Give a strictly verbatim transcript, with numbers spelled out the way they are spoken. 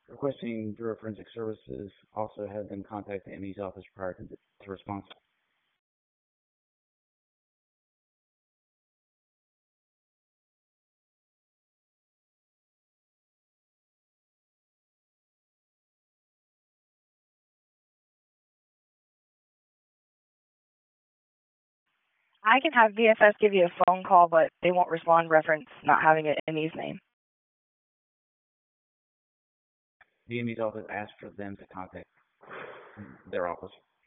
Requesting Bureau of Forensic Services also had them contact the M E's office prior to, the, to response. I can have V F S give you a phone call, but they won't respond reference not having an M E's name. The M E's office asked for them to contact their office.